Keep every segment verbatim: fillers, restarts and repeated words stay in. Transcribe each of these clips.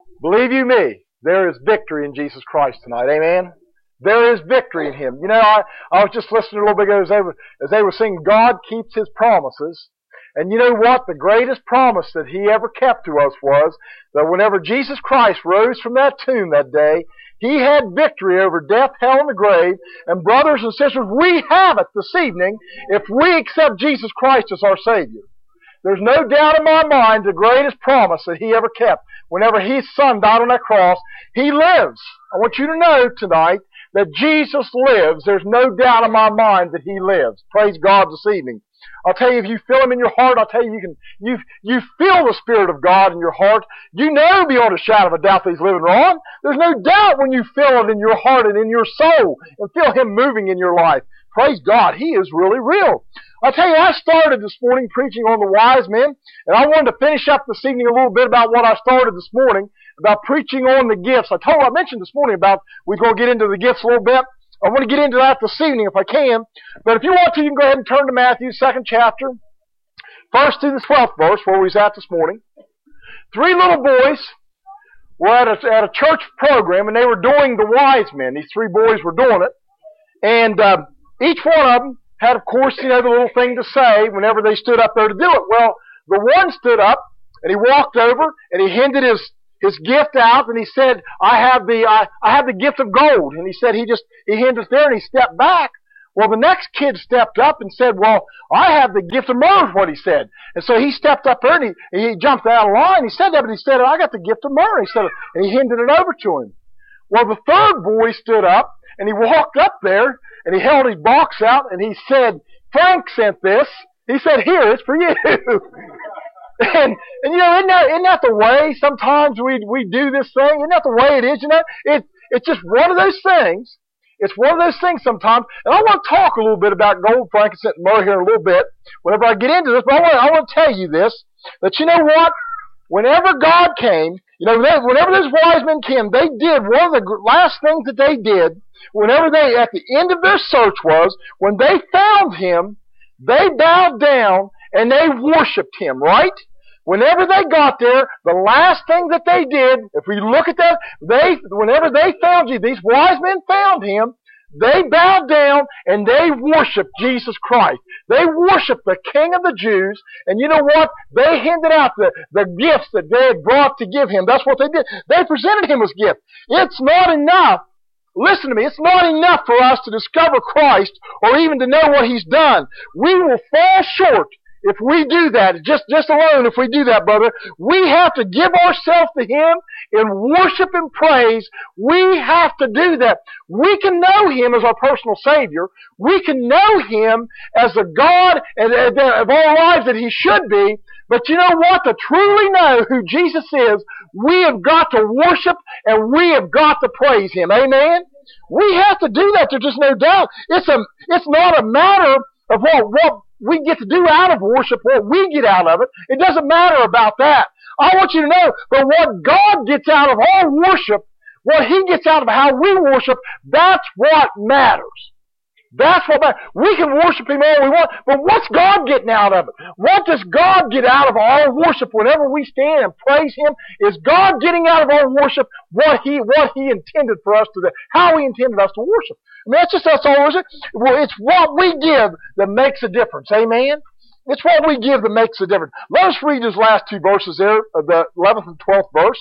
Believe you me, there is victory in Jesus Christ tonight. Amen? There is victory in Him. You know, I, I was just listening a little bit ago as they were, as they were singing, God keeps His promises. And you know what? The greatest promise that He ever kept to us was that whenever Jesus Christ rose from that tomb that day, He had victory over death, hell, and the grave. And brothers and sisters, we have it this evening if we accept Jesus Christ as our Savior. There's no doubt in my mind the greatest promise that He ever kept. Whenever His Son died on that cross, He lives. I want you to know tonight that Jesus lives. There's no doubt in my mind that He lives. Praise God this evening. I'll tell you, if you feel Him in your heart, I'll tell you, you can, you, you feel the Spirit of God in your heart. You know beyond a shadow of a doubt that He's living on. There's no doubt when you feel it in your heart and in your soul and feel Him moving in your life. Praise God, He is really real. I'll tell you, I started this morning preaching on the wise men, and I wanted to finish up this evening a little bit about what I started this morning, about preaching on the gifts. I told, I mentioned this morning about we're going to get into the gifts a little bit. I want to get into that this evening if I can. But if you want to, you can go ahead and turn to Matthew's second chapter, first to the twelfth verse, where we was at this morning. Three little boys were at a, at a church program, and they were doing the wise men. These three boys were doing it. And uh, each one of them had, of course, you know, the little thing to say whenever they stood up there to do it. Well, the one stood up, and he walked over, and he handed his his gift out, and he said, I have the I, I have the gift of gold. And he said he just he handed it there, and he stepped back. Well, the next kid stepped up and said, well, I have the gift of myrrh, is what he said. And so he stepped up there, and he, he jumped out of line. He said that, but he said, I got the gift of myrrh. He said, and he handed it over to him. Well, the third boy stood up, and he walked up there, and he held his box out, and he said, Frank sent this. He said, here, it's for you. And, and you know, isn't that, isn't that the way sometimes we we do this thing? Isn't that the way it is? You know, it, it's just one of those things. It's one of those things sometimes. And I want to talk a little bit about gold, frankincense, and myrrh here in a little bit whenever I get into this. But I want, I want to tell you this, that you know what? Whenever God came, you know, whenever those wise men came, they did, one of the last things that they did, whenever they, at the end of their search was, when they found Him, they bowed down and they worshiped Him, right? Whenever they got there, the last thing that they did, if we look at that, they, whenever they found you, these wise men found Him, they bowed down and they worshiped Jesus Christ. They worshiped the King of the Jews, and you know what? They handed out the, the gifts that they had brought to give Him. That's what they did. They presented Him as gifts. It's not enough. Listen to me, it's not enough for us to discover Christ or even to know what He's done. We will fall short if we do that, just, just alone if we do that, brother. We have to give ourselves to Him in worship and praise. We have to do that. We can know Him as our personal Savior. We can know Him as the God of our lives that He should be. But you know what? To truly know who Jesus is, we have got to worship and we have got to praise Him. Amen? We have to do that. There's just no doubt. It's a, it's not a matter of what, what we get to do out of worship, what we get out of it. It doesn't matter about that. I want you to know that what God gets out of our worship, what He gets out of how we worship, that's what matters. That's what matters. We can worship Him all we want, but what's God getting out of it? What does God get out of our worship whenever we stand and praise Him? Is God getting out of our worship what He what He intended for us to do, how He intended us to worship? I mean, that's just that's all, is it? Well, it's what we give that makes a difference. Amen? It's what we give that makes a difference. Let us read these last two verses there, the eleventh and twelfth verse.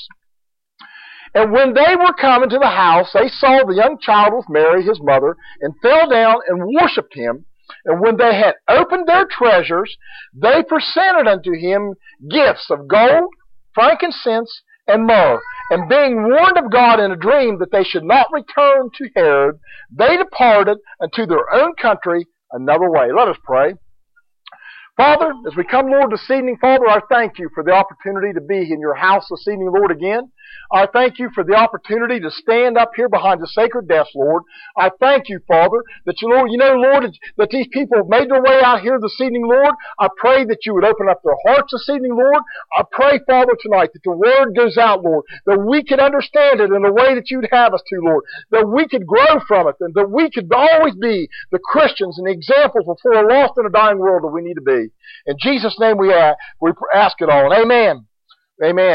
And when they were come into the house, they saw the young child with Mary, His mother, and fell down and worshipped Him. And when they had opened their treasures, they presented unto Him gifts of gold, frankincense, and myrrh. And being warned of God in a dream that they should not return to Herod, they departed unto their own country another way. Let us pray. Father, as we come, Lord, this evening, Father, I thank You for the opportunity to be in Your house this evening, Lord, again. I thank You for the opportunity to stand up here behind the sacred desk, Lord. I thank You, Father, that You, Lord, you know, Lord, that these people have made their way out here this evening, Lord. I pray that You would open up their hearts this evening, Lord. I pray, Father, tonight that the Word goes out, Lord, that we can understand it in the way that You'd have us to, Lord, that we could grow from it, and that we could always be the Christians and the examples before a lost and a dying world that we need to be. In Jesus' name we ask, we ask it all. And amen. Amen.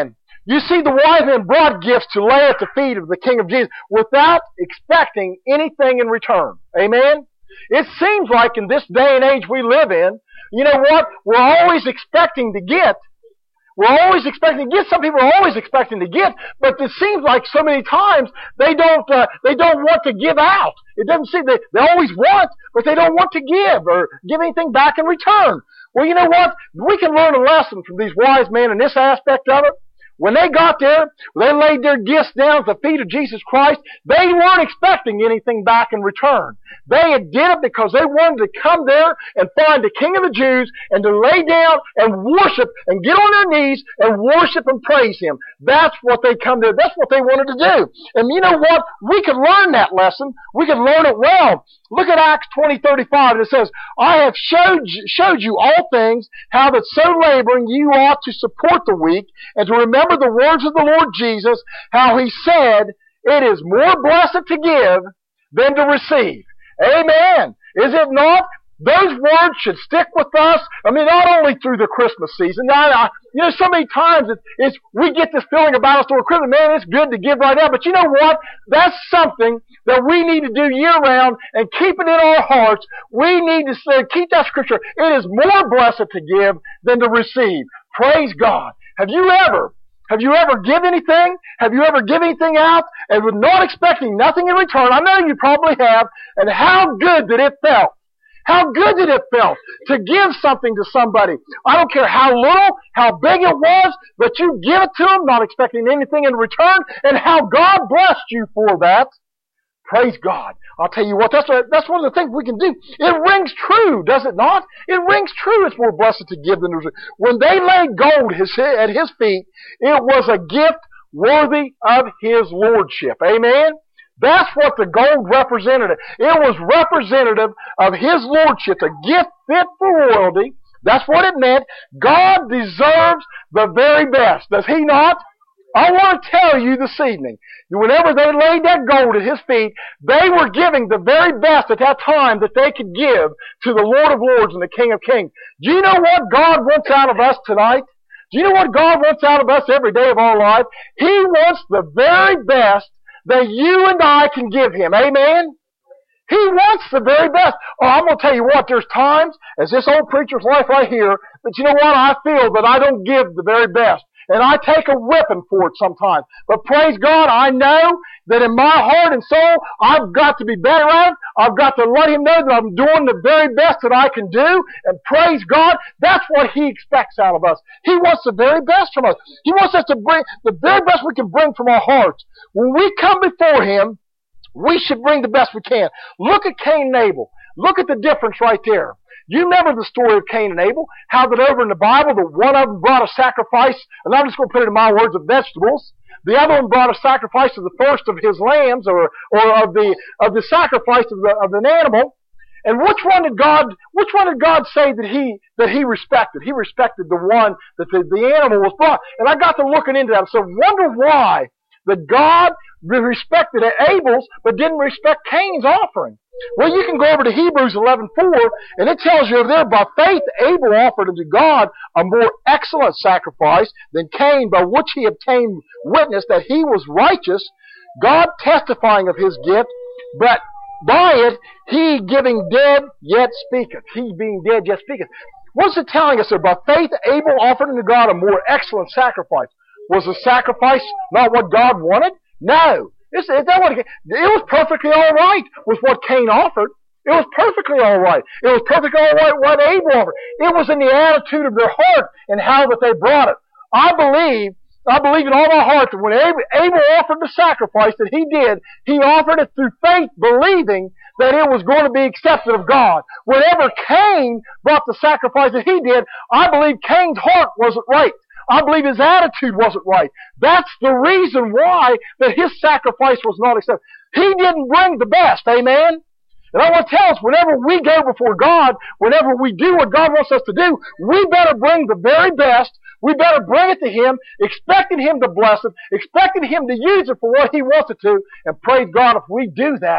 You see, the wise men brought gifts to lay at the feet of the King of Jesus without expecting anything in return. Amen? It seems like in this day and age we live in, you know what? We're always expecting to get. We're always expecting to get. Some people are always expecting to get, but it seems like so many times they don't. Uh, they don't want to give out. It doesn't seem they. They always want, but they don't want to give or give anything back in return. Well, you know what? We can learn a lesson from these wise men in this aspect of it. When they got there, they laid their gifts down at the feet of Jesus Christ. They weren't expecting anything back in return. They did it because they wanted to come there and find the King of the Jews and to lay down and worship and get on their knees and worship and praise Him. That's what they come there. That's what they wanted to do. And you know what? We could learn that lesson. We could learn it well. Look at Acts twenty thirty-five. And it says, I have showed, showed you all things, how that so laboring you ought to support the weak, and to remember the words of the Lord Jesus, how He said, it is more blessed to give than to receive. Amen. Is it not? Those words should stick with us. I mean, not only through the Christmas season. I, I, you know, so many times it, it's, we get this feeling about us during Christmas. Man, it's good to give right now. But you know what? That's something that we need to do year round and keep it in our hearts. We need to say, keep that scripture. It is more blessed to give than to receive. Praise God. Have you ever Have you ever given anything? Have you ever given anything out and were not expecting nothing in return? I know you probably have. And how good did it feel? How good did it feel to give something to somebody? I don't care how little, how big it was, but you give it to them not expecting anything in return, and how God blessed you for that. Praise God. I'll tell you what, that's, a, that's one of the things we can do. It rings true, does it not? It rings true. It's more blessed to give than to receive. When they laid gold his, at His feet, it was a gift worthy of His lordship. Amen? That's what the gold represented. It was representative of His lordship, a gift fit for royalty. That's what it meant. God deserves the very best. Does He not? I want to tell you this evening, whenever they laid that gold at His feet, they were giving the very best at that time that they could give to the Lord of Lords and the King of Kings. Do you know what God wants out of us tonight? Do you know what God wants out of us every day of our life? He wants the very best that you and I can give Him. Amen? He wants the very best. Oh, I'm going to tell you what, there's times, as this old preacher's life right here, that you know what, I feel that I don't give the very best. And I take a whipping for it sometimes. But praise God, I know that in my heart and soul, I've got to be better at it. I've got to let Him know that I'm doing the very best that I can do. And praise God, that's what He expects out of us. He wants the very best from us. He wants us to bring the very best we can bring from our hearts. When we come before Him, we should bring the best we can. Look at Cain and Abel. Look at the difference right there. You remember the story of Cain and Abel, how that over in the Bible, the one of them brought a sacrifice, and I'm just going to put it in my words, of vegetables. The other one brought a sacrifice of the first of his lambs, or or of the of the sacrifice of the of an animal. And which one did God which one did God say that he that he respected? He respected the one that the, the animal was brought. And I got to looking into that. So wonder why that God respected Abel's but didn't respect Cain's offering. Well, you can go over to Hebrews eleven four, and it tells you there, by faith Abel offered unto God a more excellent sacrifice than Cain, by which he obtained witness that he was righteous, God testifying of his gift, but by it he giving dead yet speaketh. He being dead yet speaketh. What's it telling us there? By faith Abel offered unto God a more excellent sacrifice. Was the sacrifice not what God wanted? No. Is that what it, it was perfectly all right with what Cain offered. It was perfectly all right. It was perfectly all right what Abel offered. It was in the attitude of their heart and how that they brought it. I believe, I believe in all my heart that when Abel offered the sacrifice that he did, he offered it through faith, believing that it was going to be accepted of God. Whenever Cain brought the sacrifice that he did, I believe Cain's heart wasn't right. I believe his attitude wasn't right. That's the reason why that his sacrifice was not accepted. He didn't bring the best, amen? And I want to tell us, whenever we go before God, whenever we do what God wants us to do, we better bring the very best. We better bring it to Him, expecting Him to bless it, expecting Him to use it for what He wants it to. And praise God, if we do that,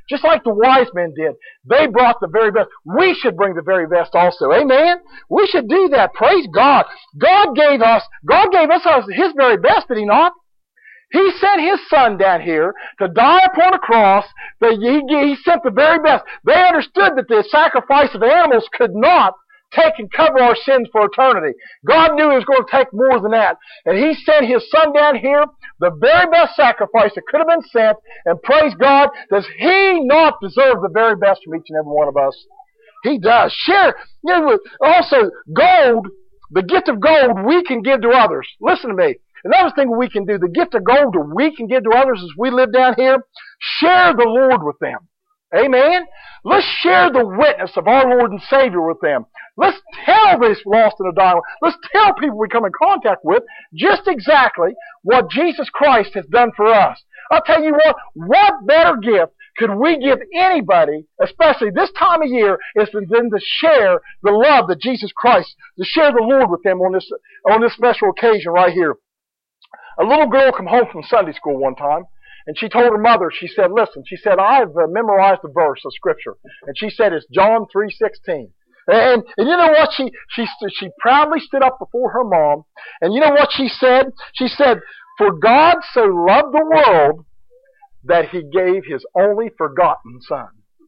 Just like the wise men did. They brought the very best. We should bring the very best also. Amen? We should do that. Praise God. God gave us, God gave us His very best, did He not? He sent His Son down here to die upon a cross. That he, he sent the very best. They understood that the sacrifice of animals could not take and cover our sins for eternity. God knew He was going to take more than that. And He sent His Son down here, the very best sacrifice that could have been sent. And praise God, does He not deserve the very best from each and every one of us? He does. Share. You know, also, gold, the gift of gold we can give to others. Listen to me. Another thing we can do, the gift of gold that we can give to others as we live down here, share the Lord with them. Amen? Let's share the witness of our Lord and Savior with them. Let's tell this lost and dying. Let's tell people we come in contact with just exactly what Jesus Christ has done for us. I'll tell you what, what better gift could we give anybody, especially this time of year, is than to share the love that Jesus Christ, to share the Lord with them on this, on this special occasion right here. A little girl come home from Sunday school one time, and she told her mother, she said, listen, she said, I've uh, memorized a verse of Scripture. And she said, it's John three sixteen. And, and you know what? She, she, she proudly stood up before her mom, and you know what she said? She said, for God so loved the world that He gave His only forgotten Son.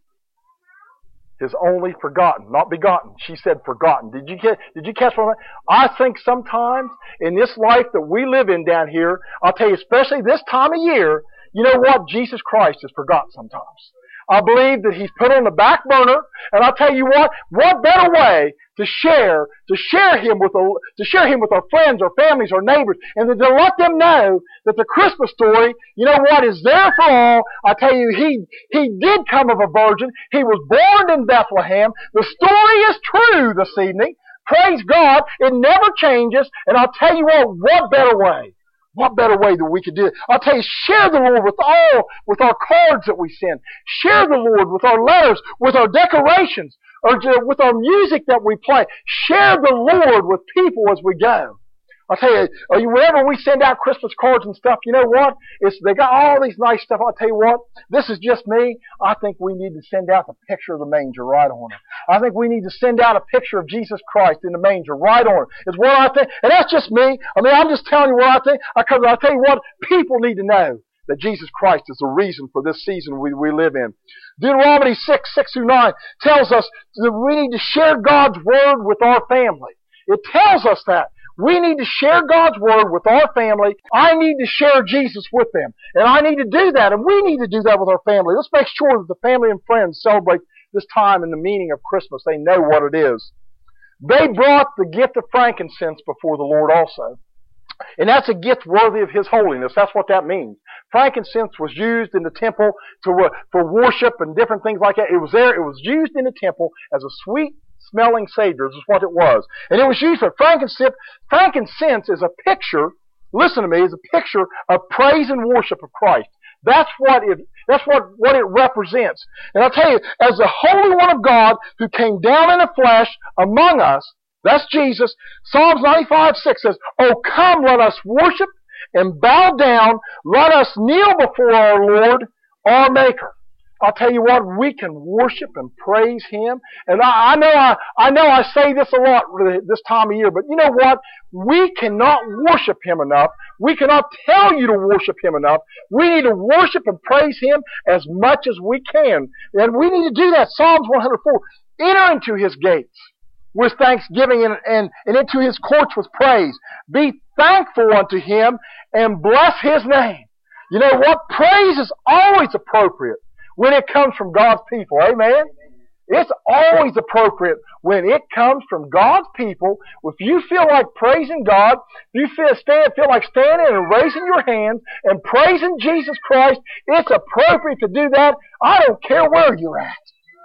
His only forgotten, not begotten. She said forgotten. Did you get, did you catch what I think sometimes in this life that we live in down here, I'll tell you, especially this time of year, you know what? Jesus Christ is forgotten sometimes. I believe that He's put on the back burner, and I'll tell you what, what better way to share, to share Him with, a, to share Him with our friends, our families, our neighbors, and to let them know that the Christmas story, you know what, is there for all. I tell you, He, He did come of a virgin. He was born in Bethlehem. The story is true this evening. Praise God. It never changes. And I'll tell you what, what better way? What better way that we could do it? I'll tell you, share the Lord with all, with our cards that we send. Share the Lord with our letters, with our decorations, or with our music that we play. Share the Lord with people as we go. I'll tell you, whenever we send out Christmas cards and stuff, you know what? It's, they got all these nice stuff. I'll tell you what, this is just me. I think we need to send out the picture of the manger right on it. I think we need to send out a picture of Jesus Christ in the manger right on it. It's what I think. And that's just me. I mean, I'm just telling you what I think. Because I'll tell you what, people need to know that Jesus Christ is the reason for this season we, we live in. Deuteronomy six, six through nine tells us that we need to share God's Word with our family. It tells us that. We need to share God's Word with our family. I need to share Jesus with them. And I need to do that. And we need to do that with our family. Let's make sure that the family and friends celebrate this time and the meaning of Christmas. They know what it is. They brought the gift of frankincense before the Lord also. And that's a gift worthy of His holiness. That's what that means. Frankincense was used in the temple to, uh, for worship and different things like that. It was there. It was used in the temple as a sweet smelling Savior is what it was. And it was used for frankincense. Frankincense is a picture, listen to me, is a picture of praise and worship of Christ. That's what it, that's what, what it represents. And I'll tell you, as the Holy One of God who came down in the flesh among us, that's Jesus, Psalms ninety-five six says, oh, come, let us worship and bow down. Let us kneel before our Lord, our Maker. I'll tell you what, we can worship and praise Him. And I, I know I, I know I say this a lot this time of year, but you know what? We cannot worship Him enough. We cannot tell you to worship Him enough. We need to worship and praise Him as much as we can. And we need to do that. Psalms one hundred four. Enter into His gates with thanksgiving and, and, and into His courts with praise. Be thankful unto Him and bless His name. You know what? Praise is always appropriate when it comes from God's people. Amen? It's always appropriate when it comes from God's people. If you feel like praising God, if you feel, stand, feel like standing and raising your hands and praising Jesus Christ, it's appropriate to do that. I don't care where you're at.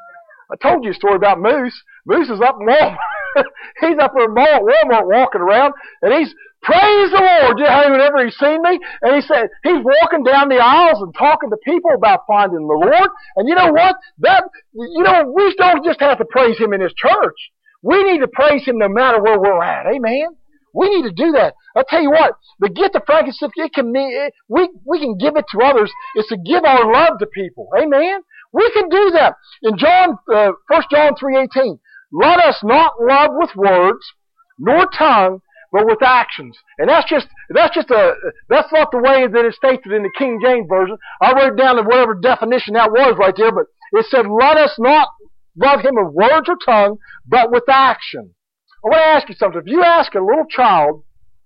I told you a story about Moose. Moose is up in Walmart. He's up in Walmart walking around, and he's praise the Lord. You know, whenever he's seen me, and he said he's walking down the aisles and talking to people about finding the Lord. And you know what? That you know, we don't just have to praise Him in His church. We need to praise Him no matter where we're at. Amen. We need to do that. I'll tell you what, the gift of frankincense, it can mean, it, we, we can give it to others. It's to give our love to people. Amen. We can do that. In John, uh, First John three eighteen, let us not love with words, nor tongue, but with actions. And that's just, that's just a, that's not the way that it's stated in the King James Version. I wrote down whatever definition that was right there, but it said, let us not love him with words or tongue, but with action. I want to ask you something. If you ask a little child,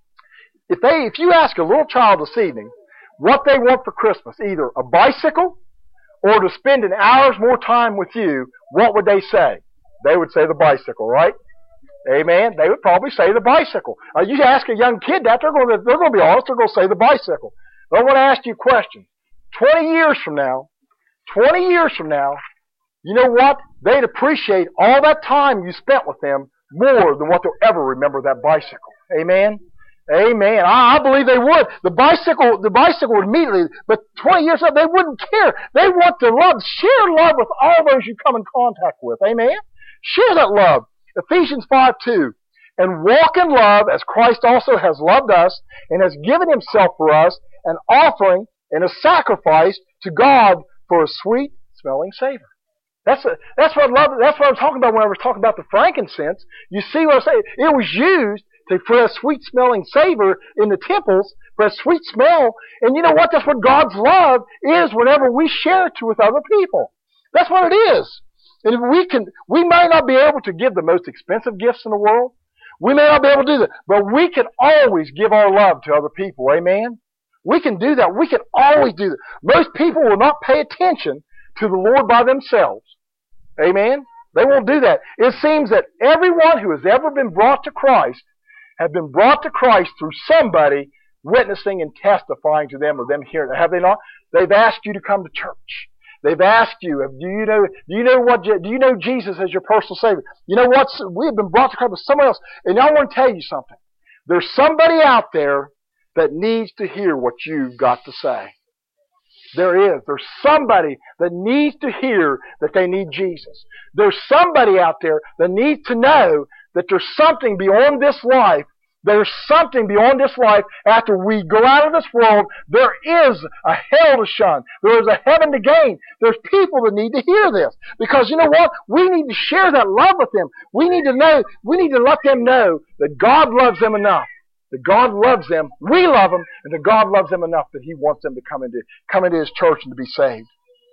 if they, if you ask a little child this evening what they want for Christmas, either a bicycle or to spend an hour's more time with you, what would they say? They would say the bicycle, right? Amen. They would probably say the bicycle. Uh, you ask a young kid that, they're going to, they're going to be honest, they're going to say the bicycle. But I want to ask you a question. Twenty years from now, twenty years from now, you know what? They'd appreciate all that time you spent with them more than what they'll ever remember that bicycle. Amen. Amen. I, I believe they would. The bicycle, the bicycle would immediately, but twenty years later, they wouldn't care. They want to love, share love with all those you come in contact with. Amen. Share that love. Ephesians five two. And walk in love as Christ also has loved us and has given himself for us, an offering and a sacrifice to God for a sweet smelling savor. That's a, that's what I love. That's what I was talking about when I was talking about the frankincense. You see what I'm saying? It was used to, for a sweet smelling savor in the temples, for a sweet smell. And you know what? That's what God's love is whenever we share it with other people. That's what it is. And if we can, we may not be able to give the most expensive gifts in the world. We may not be able to do that. But we can always give our love to other people. Amen? We can do that. We can always do that. Most people will not pay attention to the Lord by themselves. Amen? They won't do that. It seems that everyone who has ever been brought to Christ have been brought to Christ through somebody witnessing and testifying to them or them hearing it. Have they not? They've asked you to come to church. They've asked you, do you know, do you know what, do you know Jesus as your personal Savior? You know what? We have been brought to Christ with someone else. And I want to tell you something. There's somebody out there that needs to hear what you've got to say. There is. There's somebody that needs to hear that they need Jesus. There's somebody out there that needs to know that there's something beyond this life. There's something beyond this life after we go out of this world. There is a hell to shun. There is a heaven to gain. There's people that need to hear this. Because you know what? We need to share that love with them. We need to know, we need to let them know that God loves them enough. That God loves them, we love them, and that God loves them enough that He wants them to come into, come into His church and to be saved.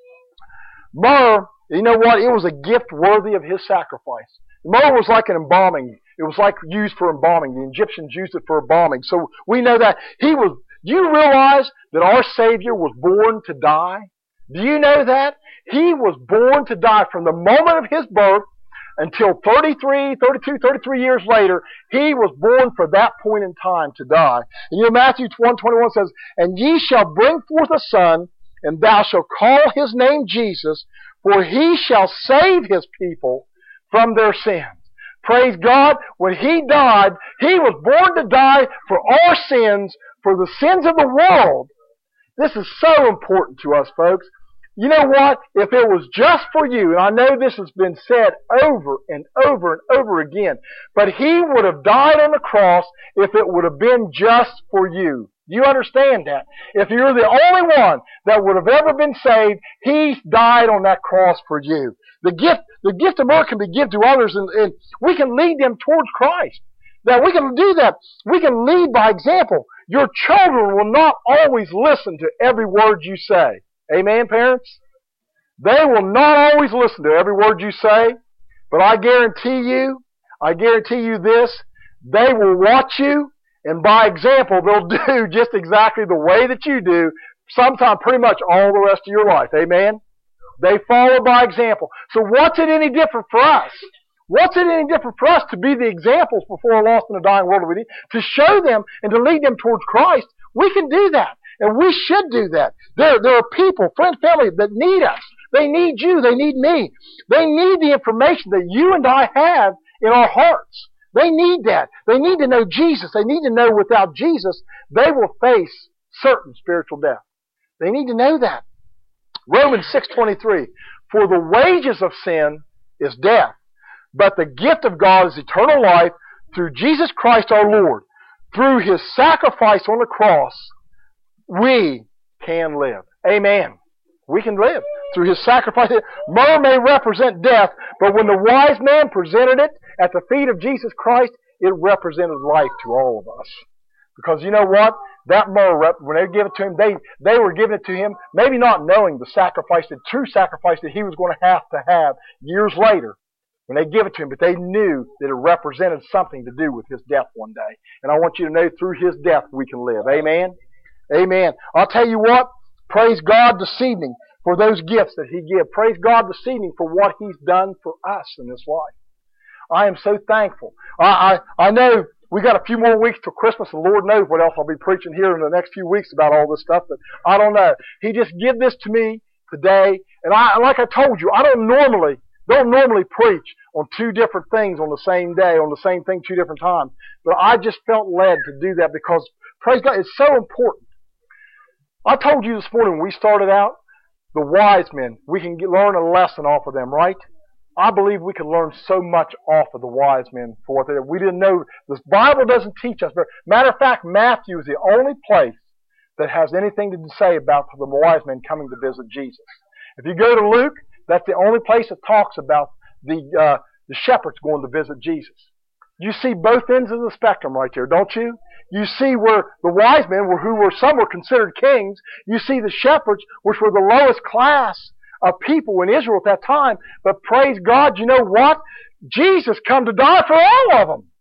Myrrh, you know what? It was a gift worthy of His sacrifice. Myrrh was like an embalming. It was like used for embalming. The Egyptians used it for embalming. So we know that He was, do you realize that our Savior was born to die? Do you know that? He was born to die from the moment of His birth until thirty-three, thirty-two, thirty-three years later. He was born for that point in time to die. And you know, Matthew one twenty-one says, and ye shall bring forth a son, and thou shalt call his name Jesus, for he shall save his people from their sins. Praise God. When He died, He was born to die for our sins, for the sins of the world. This is so important to us, folks. You know what? If it was just for you, and I know this has been said over and over and over again, but He would have died on the cross if it would have been just for you. You understand that? If you're the only one that would have ever been saved, He died on that cross for you. The gift, the gift of myrrh can be given to others, and, and we can lead them towards Christ. Now, we can do that. We can lead by example. Your children will not always listen to every word you say. Amen, parents? They will not always listen to every word you say, but I guarantee you, I guarantee you this, they will watch you, and by example, they'll do just exactly the way that you do, sometime pretty much all the rest of your life. Amen? They follow by example. So what's it any different for us? What's it any different for us to be the examples before a lost and a dying world? We need to show them and to lead them towards Christ. We can do that. And we should do that. There, there are people, friends, family, that need us. They need you. They need me. They need the information that you and I have in our hearts. They need that. They need to know Jesus. They need to know without Jesus, they will face certain spiritual death. They need to know that. Romans six twenty-three, for the wages of sin is death, but the gift of God is eternal life through Jesus Christ our Lord. Through His sacrifice on the cross, we can live. Amen. We can live through His sacrifice. Myrrh may represent death, but when the wise man presented it at the feet of Jesus Christ, it represented life to all of us. Because you know what? That myrrh, when they give it to Him, they, they were giving it to Him, maybe not knowing the sacrifice, the true sacrifice that He was going to have to have years later when they give it to Him, but they knew that it represented something to do with His death one day. And I want you to know through His death we can live. Amen? Amen. I'll tell you what, praise God this evening for those gifts that He gives. Praise God this evening for what He's done for us in this life. I am so thankful. I, I, I know we got a few more weeks till Christmas, and Lord knows what else I'll be preaching here in the next few weeks about all this stuff, but I don't know. He just give this to me today, and I, like I told you, I don't normally, don't normally preach on two different things on the same day, on the same thing two different times, but I just felt led to do that because, praise God, it's so important. I told you this morning when we started out, the wise men, we can get, learn a lesson off of them, right? I believe we can learn so much off of the wise men for what they did. We didn't know. The Bible doesn't teach us. Matter of fact, Matthew is the only place that has anything to say about the wise men coming to visit Jesus. If you go to Luke, that's the only place that talks about the uh, the shepherds going to visit Jesus. You see both ends of the spectrum right there, don't you? You see where the wise men, were, who were some were considered kings. You see the shepherds, which were the lowest class of people in Israel at that time. But praise God, you know what? Jesus come to die for all of them.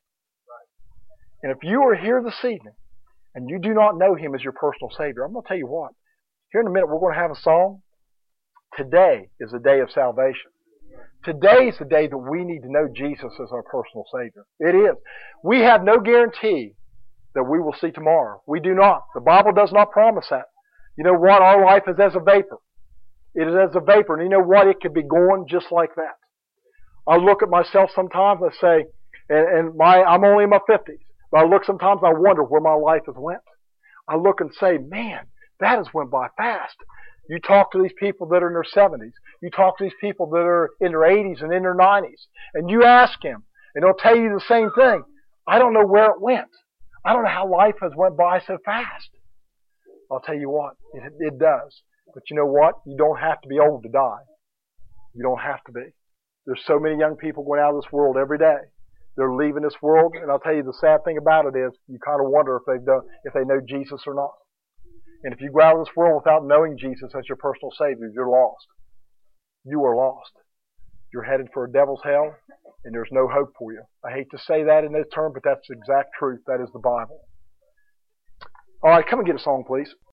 And if you are here this evening and you do not know Him as your personal Savior, I'm going to tell you what. Here in a minute we're going to have a song. Today is the day of salvation. Today is the day that we need to know Jesus as our personal Savior. It is. We have no guarantee that we will see tomorrow. We do not. The Bible does not promise that. You know what? Our life is as a vapor. It is as a vapor. And you know what? It could be going just like that. I look at myself sometimes and I say, and, and my, I'm only in my fifties, but I look sometimes and I wonder where my life has went. I look and say, man, that has went by fast. You talk to these people that are in their seventies. You talk to these people that are in their eighties and in their nineties. And you ask them, and they'll tell you the same thing. I don't know where it went. I don't know how life has went by so fast. I'll tell you what, it, it does. But you know what? You don't have to be old to die. You don't have to be. There's so many young people going out of this world every day. They're leaving this world, and I'll tell you the sad thing about it is you kind of wonder if they've done, if they know Jesus or not. And if you go out of this world without knowing Jesus as your personal Savior, you're lost. You are lost. You're headed for a devil's hell, and there's no hope for you. I hate to say that in this term, but that's the exact truth. That is the Bible. All right, come and get a song, please.